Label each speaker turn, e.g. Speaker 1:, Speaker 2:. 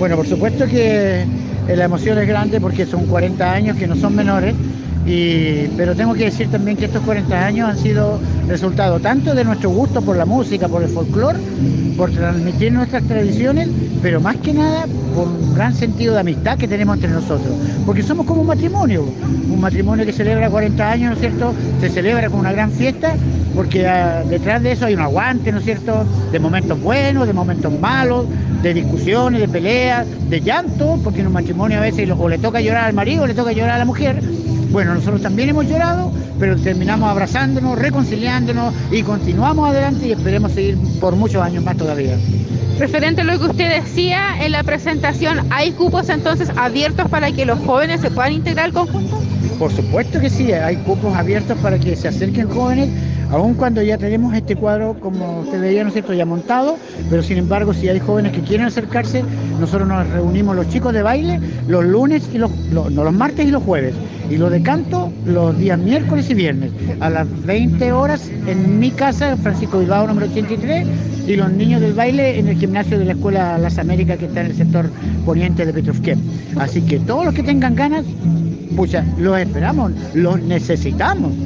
Speaker 1: Bueno, por supuesto que la emoción es grande porque son 40 años que no son menores, pero tengo que decir también que estos 40 años han sido resultado tanto de nuestro gusto por la música, por el folclore, por transmitir nuestras tradiciones, pero más que nada por un gran sentido de amistad que tenemos entre nosotros, porque somos como un matrimonio que celebra 40 años, ¿no es cierto? Se celebra con una gran fiesta, porque detrás de eso hay un aguante, ¿no es cierto? De momentos buenos, de momentos malos, de discusiones, de peleas, de llanto, porque en un matrimonio a veces o le toca llorar al marido o le toca llorar a la mujer. Bueno, nosotros también hemos llorado, pero terminamos abrazándonos, reconciliándonos y continuamos adelante y esperemos seguir por muchos años más todavía.
Speaker 2: Referente a lo que usted decía en la presentación, ¿hay cupos entonces abiertos para que los jóvenes se puedan integrar al conjunto?
Speaker 1: Por supuesto que sí, hay cupos abiertos para que se acerquen jóvenes, aun cuando ya tenemos este cuadro, como usted veía, ¿no es cierto?, ya montado, pero sin embargo, si hay jóvenes que quieren acercarse, nosotros nos reunimos los chicos de baile los lunes y no, los martes y los jueves, y los de canto los días miércoles y viernes, a las 20 horas en mi casa, Francisco Bilbao, número 83, y los niños del baile en el gimnasio de la Escuela Las Américas, que está en el sector poniente de Petrofquem. Así que todos los que tengan ganas, pucha, los esperamos, los necesitamos.